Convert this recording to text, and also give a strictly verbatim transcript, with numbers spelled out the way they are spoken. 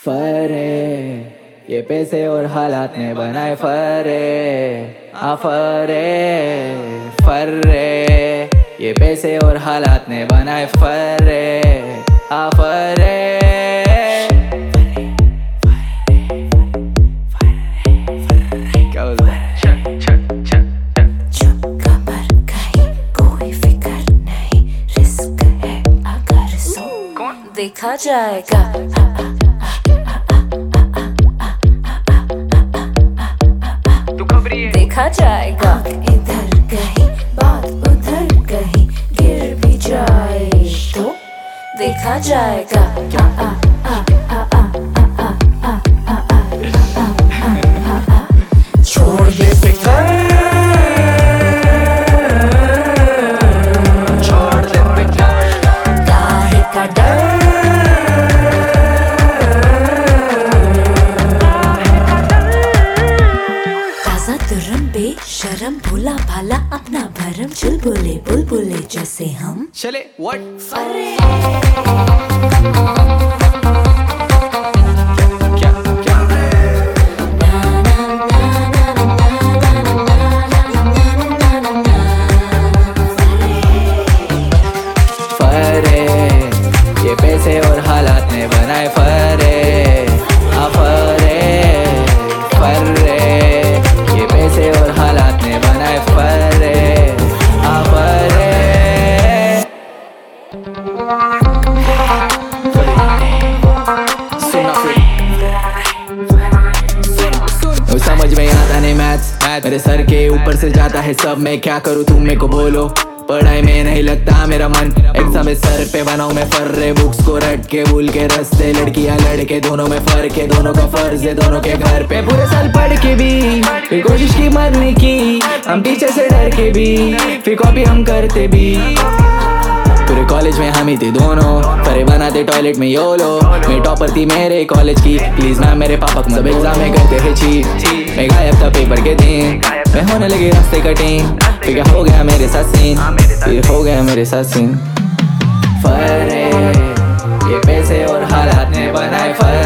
फरे ये पैसे और हालात ने बनाए फरे आ फरे फरे ये पैसे और हालात ने बनाए फरे आ फरे क्या बोल रहा है? देखा जाएगा तू खबरी है देखा जाएगा इधर कहीं बात उधर कहीं गिर भी जाए तो देखा जाएगा आ, आ, आ, आ, आ, आ, आ, आ, आ, आ, आ, आ, छोड़ दे फिकर छोड़ दे फिकर काहे का डर तुरम बेशरम भोला भाला अपना भरम चुलबुले बुलबुले जैसे हम चले व्हाट फरे क्या क्या फरे ये पैसे और हालात ने बनाए फरे आ फरे फरे ये पैसे और हालात ने बनाए फरे आ फरे सुन समझ में आता नहीं मैथ्स मेरे सर के ऊपर से जाता है सब मैं क्या करूँ तुम मेरे को बोलो पढ़ाई में नहीं लगता मेरा मन एग्जाम में सर पे बनाऊं मैं फर्रे बुक्स को रट के भूल के रस्ते लड़कियां लड़के दोनों में फर्क है दोनों का फर्ज है दोनों के घर पे पूरे साल पढ़ के भी फिर कोशिश की मरने की हम टीचर से डर के भी फिर कॉपी हम करते भी पूरे कॉलेज में हम ही थे दोनों फरे बनाते टॉयलेट में योलो मैं टॉपर थी मेरे कॉलेज की प्लीज मैम मेरे पापा को सब एग्जाम में करते थे चीट मैं गायब था पेपर के दिन मैं होने लगे रास्ते कटिंग फिर क्या हो गया मेरे साथ सीन फिर हो गया मेरे साथ सीन फरे ये पैसे और हालात ने बनाए फरे